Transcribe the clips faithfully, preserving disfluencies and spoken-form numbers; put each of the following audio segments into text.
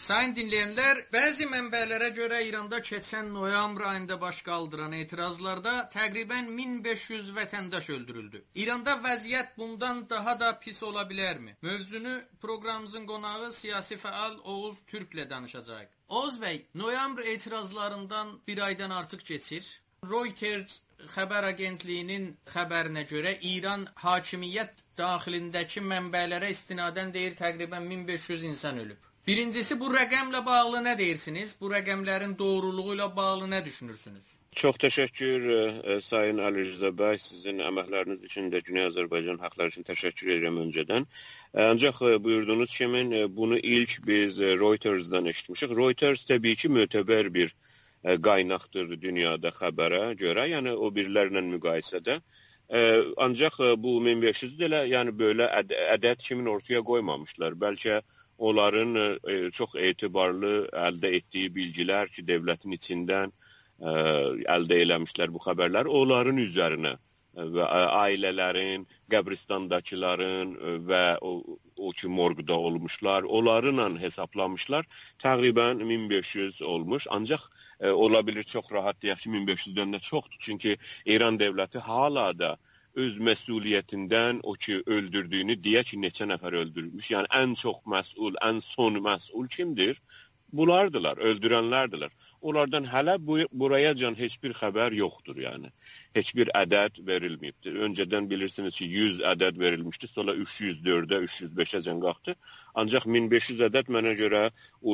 Sayın dinleyenler, bəzi mənbələrə görə İranda keçən noyabr ayında baş qaldıran etirazlarda təqribən min beş yüz vətəndaş öldürüldü. İranda vəziyyət bundan daha da pis ola bilərmi? Mövzunu proqramımızın qonağı siyasi fəal Oğuz Türklə danışacaq. Oğuz bəy, noyabr etirazlarından bir aydan artıq keçir. Reuters xəbər agentliyinin xəbərinə görə İran hakimiyyət daxilindəki mənbələrə istinadən deyir təqribən min beş yüz insan ölüb. Birincisi, bu rəqəmlə bağlı nə deyirsiniz? Bu rəqəmlərin doğruluğu ilə bağlı nə düşünürsünüz? Çox təşəkkür e, Sayın Ali Rıza bəy, sizin əməkləriniz üçün də Güney Azərbaycan haqları üçün təşəkkür edirəm öncədən. E, ancaq e, buyurduğunuz kimi e, bunu ilk biz e, Reuters'dan eşitmişik. Reuters təbii ki, mötəbər bir e, qaynaqdır dünyada xəbərə görə, yəni o birilərlə müqayisədə. E, ancaq e, bu min beş yüz də yəni belə əd ədəd kimin ortaya qoymamışlar. Bəlkə onların e, çox etibarlı əldə etdiyi bilgilər ki, dövlətin içindən e, əldə eləmişlər bu xəbərlər, onların üzərinə e, və ailələrin, qəbristandakıların e, və o, o ki morqda olmuşlar, onlarla hesaplamışlar. Təqribən min beş yüz olmuş. Ancaq e, ola bilir çox rahat deyək ki, min beş yüzdən də çoxdur. Çünki İran dövləti hala da öz məsuliyyətindən o ki öldürdüyünü deyə ki, neçə nəfər öldürmüş. Yəni ən çox məsul, ən son məsul kimdir? Bunlardılar, öldürənlərdirlər. Onlardan hələ bu, burayacan heç bir xəbər yoxdur, yəni. Heç bir ədəd verilməyibdir. Öncədən bilirsiniz ki, yüz ədəd verilmişdi, sonra üç yüz dördə, üç yüz beşə can qalxdı. Ancaq min beş yüz ədəd mənə görə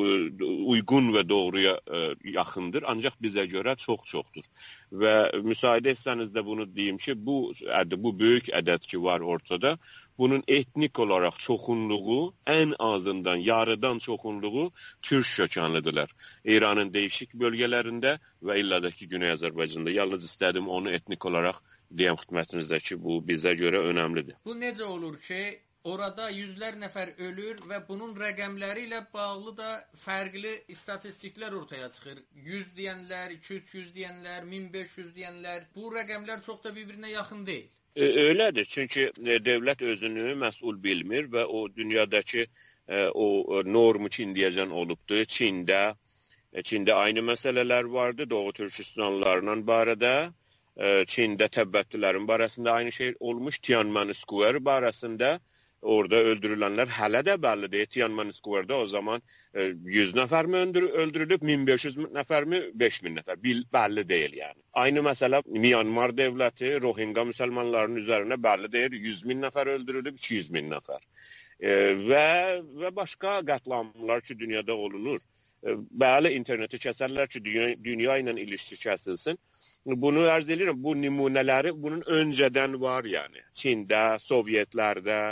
uyğun və doğruya ə, yaxındır, ancaq bizə görə çox-çoxdur. Və müsaidə etsəniz də bunu deyim ki, bu, əd bu böyük ədəd ki var ortada, bunun etnik olaraq çoxunluğu, ən azından yarıdan çoxunluğu Türk kökənlidirlər. İranın değişik bölgelərində və illədəki Güney Azərbaycanda. Yalnız istədim onu etnik olaraq deyəm xidmətinizdə ki, bu bizə görə önəmlidir. Bu necə olur ki, orada yüzlər nəfər ölür və bunun rəqəmləri ilə bağlı da fərqli istatistiklər ortaya çıxır. yüz deyənlər, iki üç yüz deyənlər, min beş yüz deyənlər. Bu rəqəmlər çox da bir-birinə yaxın deyil. E, öylədir, çünki e, dövlət özünü məsul bilmir və o dünyadakı e, o normu ki indiyəcən olubdur. Çində, e, Çində aynı məsələlər vardı, Doğu Türkistanlılarla barədə. E, Çində təbbətlilərin barəsində aynı şey olmuş. Tiananmen Square barəsində orada öldürülənlər hələ də bəllidir. Tiananmen Square-da o zaman e, yüz nəfər mi öldürülüb, min beş yüz nəfər mi, beş min nəfər, Bil, bəlli deyil yəni. Aynı məsələ Myanmar dövləti Rohingya müsəlmanlarının üzərinə bəlli deyil, yüz min nəfər öldürülüb, iki yüz min nəfər. E, və, və başqa qətlamlar ki, dünyada olunur. E, bəli, interneti kəsərlər ki, dünya, dünya ilə ilişki kəsilsin. Bunu ərz edirəm, bu nümunələri bunun öncədən var yəni. Çində, Sovyetlərdə,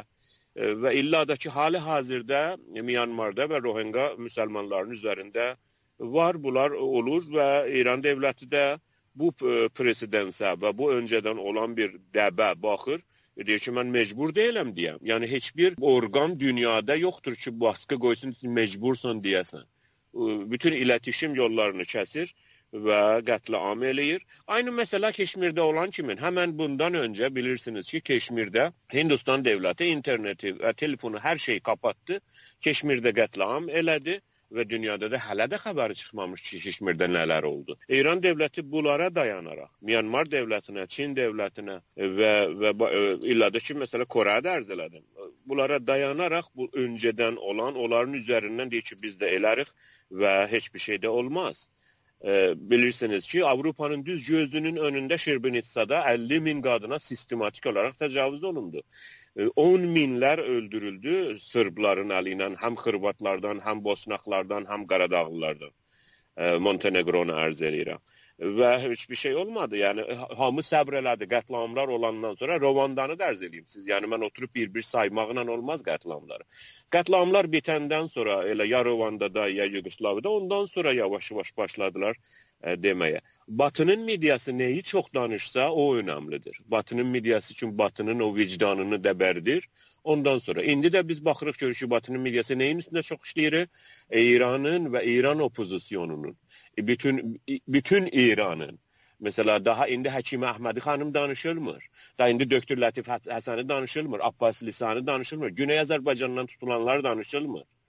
və illa da ki, hali hazırda Myanmarda və Rohingya müsəlmanların üzərində var, bunlar olur və İran dövləti də bu presidensə və bu öncədən olan bir dəbə baxır, deyir ki, mən mecbur deyiləm deyəm. Yəni, heç bir orqan dünyada yoxdur ki, baskı qoysun, mecbursan deyəsən. Bütün iletişim yollarını kəsir və qətliam eləyir. Aynı məsələ Keşmirdə olan kimin? Həmən bundan öncə bilirsiniz ki, Keşmirdə Hindistan dövləti interneti və telefonu hər şeyi kapatdı. Keşmirdə qətliam elədi və dünyada da hələ də xəbəri çıxmamış ki, Keşmirdə nələr oldu. İran dövləti bunlara dayanaraq, Myanmar dövlətinə, Çin dövlətinə və, və illa da ki, məsələ Koreyə də ərz elədim. Bunlara dayanaraq bu öncədən olan, onların üzərindən deyir ki, biz də elərik və heç bir şey də olmaz. E, bilirsiniz ki, Avropanın düz gözünün önündə Şirbenitsada əlli min qadına sistematik olaraq təcavüz olundu. E, on minlər öldürüldü Sırbların əli ilə, həm Xırvatlardan, həm Bosnaqlardan, həm Qaradağlılardan. E, Montenegronu ərz edirəm. Və heç bir şey olmadı. Yəni, hamı səbr elədi qətlamlar olandan sonra. Rovandanı da ərz edeyim siz. Yəni, mən oturub bir-bir saymaqla olmaz qətlamları. Qətlamlar bitəndən sonra, elə ya Rovandada, ya Yugoslaviyada, ondan sonra yavaş-yavaş başladılar e, deməyə. Batının mediası neyi çox danışsa, o önəmlidir. Batının mediası üçün Batının o vicdanını dəbərdir. Ondan sonra, indi də biz baxırıq görür ki, Batının mediası neyin üstündə çox işləyir? E, İranın və İran opozisyonunun. E, bütün, bütün İranın. Mesela daha indi Həkimi Əhmədi xanım danışılmır. Daha indi Doktor Latif Həsəni danışılmır. Abbas Lisanı danışılmır. Güney Azərbaycandan tutulanlar danışılmır.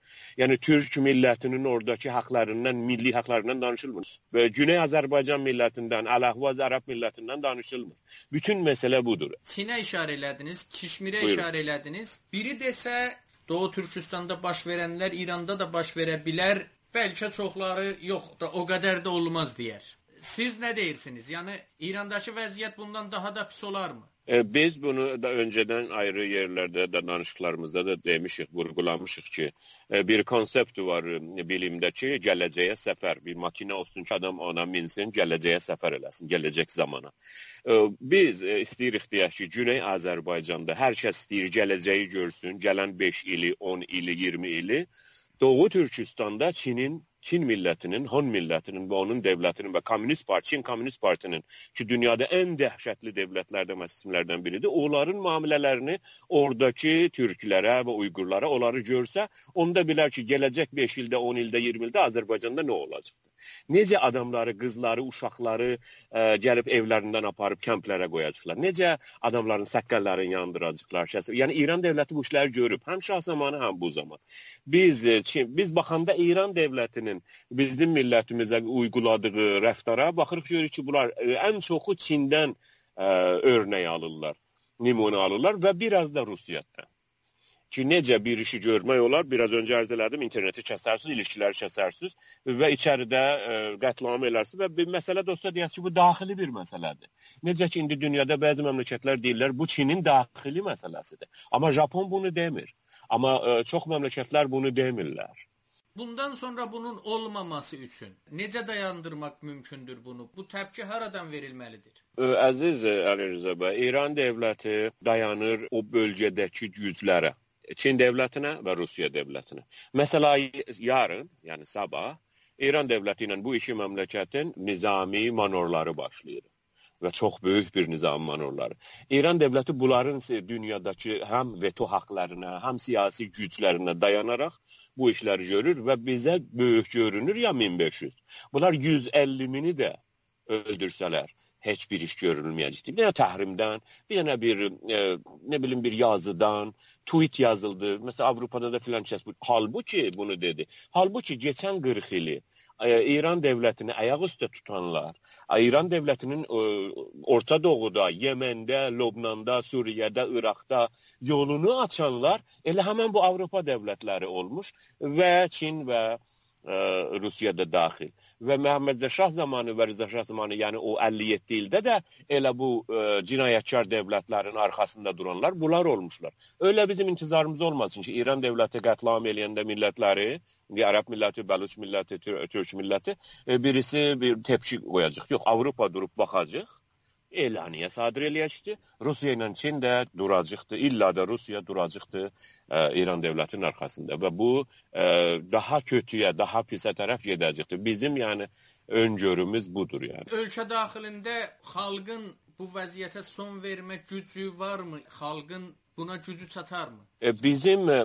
Yəni Türk millətinin oradakı haqlarından, milli haqlarından danışılmır. Və Güney Azərbaycan millətindən, Əlahvaz Ərəb millətindən danışılmır. Bütün məsələ budur. Çinə işarə elədiniz, Kişmirə Buyurun. işarə elədiniz. Biri desə Doğu Türkistanda baş verənlər İranda da baş verə bilər. Bəlkə çoxları yox da o qədər də olmaz deyər. Siz nə deyirsiniz? Yəni İrandakı vəziyyət bundan daha da pis olarmı? E, biz bunu da öncədən ayrı yerlərdə də danışıqlarımızda da demişik, vurgulamışıq ki, e, bir konsept var e, bilimdə ki, gələcəyə səfər, bir makina olsun ki, adam ona minsin, gələcəyə səfər eləsin, gələcək zamana. E, biz e, istəyirik deyək ki, Güney Azərbaycanda hər kəs istəyir gələcəyi görsün, gələn beş ili, on ili, iyirmi ili. Doğu Türkistanda Çinin Çin millətinin, Hun millətinin və onun dövlətinin və Komünist Parti, Çin Komünist Partinin ki, dünyada ən dəhşətli dövlətlərdən və sistemlərdən biridir. Onların müamilələrini oradakı türklərə və uyğurlara onları görsə, onda bilər ki, gələcək beş ildə, on ildə, iyirmi ildə Azərbaycanda nə olacaqdır? Necə adamları, qızları, uşaqları ə, gəlib evlərindən aparıb kəmplərə qoyacaqlar? Necə adamların səqqəllərini yandıracaqlar? Yəni İran dövləti bu işləri görüb, həm şah zamanı, həm bu zaman. Biz Çin, biz baxanda İran dövlətinin bizim millətimizə uyguladığı rəftara baxırıq, görürük ki, bunlar ən çoxu Çindən ə, örnək alırlar, nümunə alırlar və biraz da Rusiyadan. Ki, necə bir işi görmək olar, biraz öncə ərz elədim, interneti kəsərsiniz, ilişkiləri kəsərsiniz və içəridə ə, qətlam elərsiniz və bir məsələ dostlar deyəsiniz ki, bu daxili bir məsələdir. Necə ki, indi dünyada bəzi məmləkətlər deyirlər, bu Çinin daxili məsələsidir. Amma Japon bunu demir. Amma ə, çox məmləkətlər bunu demirlər. Bundan sonra bunun olmaması üçün necə dayandırmaq mümkündür bunu? Bu təpki haradan verilməlidir? Ə, əziz Əli Rza bəy, İran dövləti dayanır o bölgədəki güclərə. Çin dövlətinə və Rusiya dövlətinə. Məsələ yarın, yəni sabah, İran dövləti ilə bu iki məmləkətin nizami manorları başlayır. Və çox böyük bir nizami manorları. İran dövləti bunların dünyadakı həm veto haqlarına, həm siyasi güclərinə dayanaraq bu işləri görür və bizə böyük görünür ya min beş yüz. Bunlar yüz əlli mini də öldürsələr, heç bir iş görülməyəcəkdir. Bir dənə təhrimdən, bir dənə bir, e, nə bilim, bir yazıdan, tweet yazıldı. Məsələn, Avropada da filan kəs bu. Halbuki bunu dedi. Halbuki keçən qırx ili e, İran dövlətini ayaq üstə tutanlar, İran dövlətinin e, Orta Doğuda, Yeməndə, Lobnanda, Suriyədə, İraqda yolunu açanlar elə həmən bu Avropa dövlətləri olmuş və Çin və e, Rusiyada daxil. Və Məhəmməd Şah zamanı və Rıza Şah zamanı, yəni o əlli yeddi ildə də elə bu e, cinayətkar dövlətlərin arxasında duranlar bunlar olmuşlar. Öyle bizim intizarımız olmasın ki, İran dövləti qətlam eləyəndə millətləri, Ərəb milləti, Bəluç milləti, Türk milləti, e, birisi bir tepki qoyacaq. Yox, Avropa durub baxacaq, elaniyə sadir eləyəcəkdir. Rusiya ilə Çin də duracaqdır, illa da Rusiya duracaqdır e, İran dövlətinin arxasında və bu e, daha kötüyə, daha pisə tərəf gedəcəkdir. Bizim yəni öngörümüz budur yəni. Ölkə daxilində xalqın bu vəziyyətə son vermə gücü varmı? Xalqın buna gücü çatarmı? E, bizim e,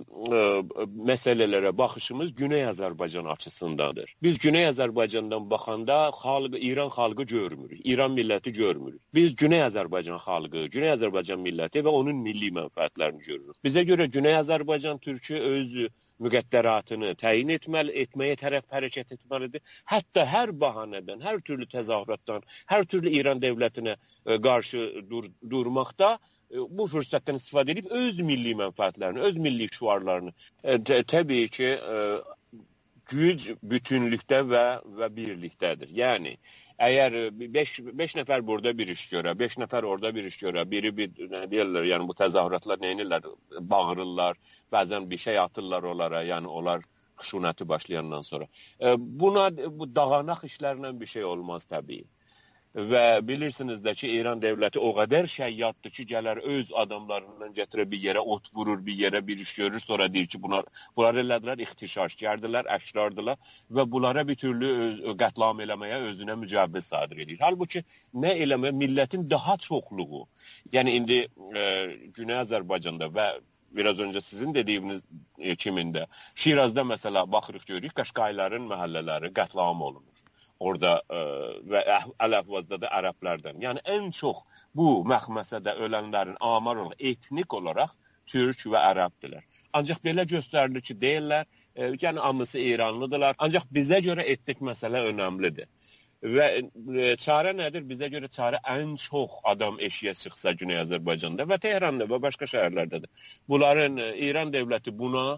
məsələlərə baxışımız Güney Azərbaycan açısındadır. Biz Güney Azərbaycandan baxanda xalq, İran xalqı görmürük, İran milləti görmürük. Biz Güney Azərbaycan xalqı, Güney Azərbaycan milləti və onun milli mənfəətlərini görürük. Bizə görə Güney Azərbaycan türkü öz müqəddəratını təyin etməli, etməyə tərəf hərəkət etməlidir. Hətta hər bahanədən, hər türlü təzahüratdan, hər türlü İran dövlətinə e, qarşı dur, durmaqda e, bu fürsətdən istifadə edib öz milli mənfəətlərini, öz milli şüarlarını e, təbii ki, e, güc bütünlükdə və, və birlikdədir. Yəni, əgər beş nəfər burada bir iş görə, beş nəfər orada bir iş görə, biri bir, nə deyirlər, yəni bu təzahüratlar neynirlər, bağırırlar, bəzən bir şey atırlar onlara, yəni onlar xuşunəti başlayandan sonra. E, buna, bu dağanaq işlərlə bir şey olmaz təbii. Və bilirsiniz də ki, İran dövləti o qədər şəyyaddır ki, gələr öz adamlarından gətirə bir yerə, ot vurur bir yerə, bir iş görür, sonra deyir ki, bunlar, bunlar elədilər, ixtişaşkardırlar, əşrardılar və bunlara bir türlü öz, qətlam eləməyə özünə mücəbbiz sadir edir. Halbuki nə eləməyə, millətin daha çoxluğu, yəni indi e, Güney Azərbaycanda və biraz öncə sizin dediyiniz e, kimində, Şirazda məsələ baxırıq görürük, Qaşqayların məhəllələri qətlam olunur. Orada ə, və Əlahvazda da ərəblərdən. Yəni ən çox bu məxməsədə ölənlərin amar olaraq, etnik olaraq türk və ərəbdirlər. Ancaq belə göstərilir ki, deyirlər, E, yəni hamısı İranlıdırlar. Ancaq bizə görə etnik məsələ önəmlidir. Və e, çarə nədir? Bizə görə çarə ən çox adam eşiyə çıxsa Güney Azərbaycanda və Tehranda və başqa şəhərlərdədir. Bunların e, İran dövləti buna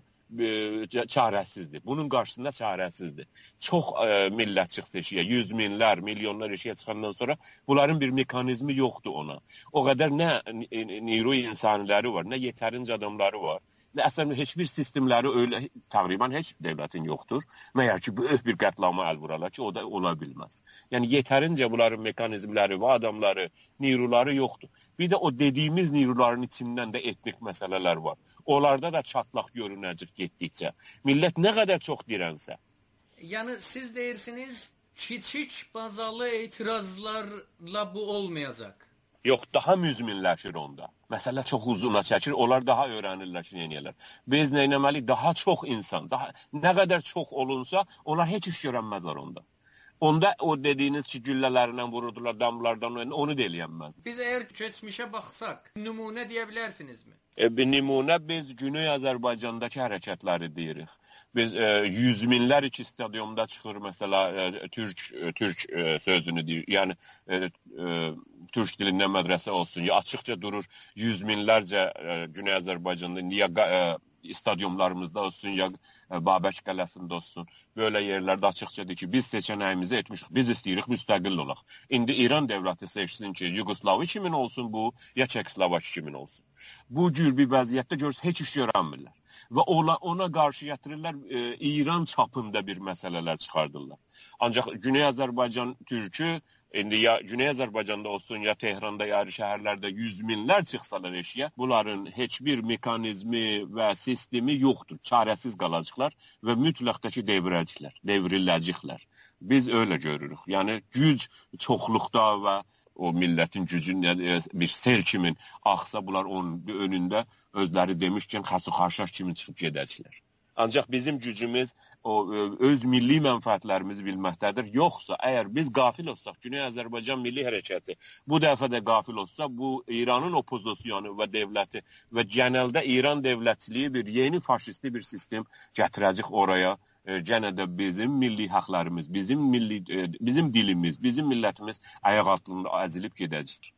e, çarəsizdir. Bunun qarşısında çarəsizdir. Çox e, millət çıxsa eşiyə, yüz minlər, milyonlar eşiyə çıxandan sonra bunların bir mekanizmi yoxdur ona. O qədər nə niro insaniləri var, nə yetərincə adamları var. Əslində heç bir sistemləri öyle təqribən heç dövlətin yoxdur. Məyər ki, böyük bir qətlama əl vurarlar ki, o da ola bilməz. Yəni yetərincə bunların mekanizmləri və adamları, niruları yoxdur. Bir də o dediyimiz niruların içindən də etnik məsələlər var. Onlarda da çatlaq görünəcək getdikcə. Millət nə qədər çox dirənsə. Yəni siz deyirsiniz, kiçik bazalı etirazlarla bu olmayacaq. Yox, daha müzminləşir onda. Məsələ çox uzuna çəkir, onlar daha öyrənirlər ki, neyənirlər. Biz neynəməli daha çox insan, daha nə qədər çox olunsa, onlar heç iş görənməzlər onda. Onda o dediyiniz ki, güllələrindən vururdular, damlardan, onu da eləyənməz. Biz əgər keçmişə baxsaq, nümunə deyə bilərsinizmi? E, bir nümunə biz Güney Azərbaycandakı hərəkətləri deyirik. Biz e, yüz minlər iki stadyumda çıxır, məsələ e, Türk, e, Türk e, sözünü deyir. Yəni e, e, Türk dilindən mədrəsə olsun. Ya açıqca durur yüz minlərcə e, Güney Azərbaycanda ya e, stadyumlarımızda olsun, ya e, Babək qələsində olsun. Böyle yerlərdə açıqca deyir ki, biz seçənəyimizi etmişik. Biz istəyirik müstəqil olaq. İndi İran dövləti seçsin ki, Yugoslavi kimin olsun bu, ya Çekoslovaki kimin olsun. Bu cür bir vəziyyətdə görürsə heç iş görənmirlər. Və ona, ona qarşı gətirirlər, e, İran çapında bir məsələlər çıxardırlar. Ancaq Güney Azərbaycan Türkü, indi ya Güney Azərbaycanda olsun, ya Tehranda, ya şəhərlərdə yüz minlər çıxsalar eşiyə, bunların heç bir mekanizmi və sistemi yoxdur. Çarəsiz qalacaqlar və mütləq ki, devirəcəklər, devriləcəklər. Biz öyle görürük. Yəni, güc çoxluqda və o millətin gücünün bir sel kimin axsa, bunlar onun önündə özləri demişkən xəsu-xarşaq kimi çıxıb gedəcəklər. Ancaq bizim gücümüz o öz milli mənfəətlərimizi bilməkdədir. Yoxsa, əgər biz qafil olsaq, Güney Azərbaycan Milli Hərəkəti bu dəfə də qafil olsa, bu İranın opozisiyonu və dövləti və genəldə İran dövlətçiliyi bir yeni faşisti bir sistem gətirəcək oraya. Gənə də bizim milli haqlarımız, bizim milli, bizim dilimiz, bizim millətimiz ayaq altında əzilib gedəcək.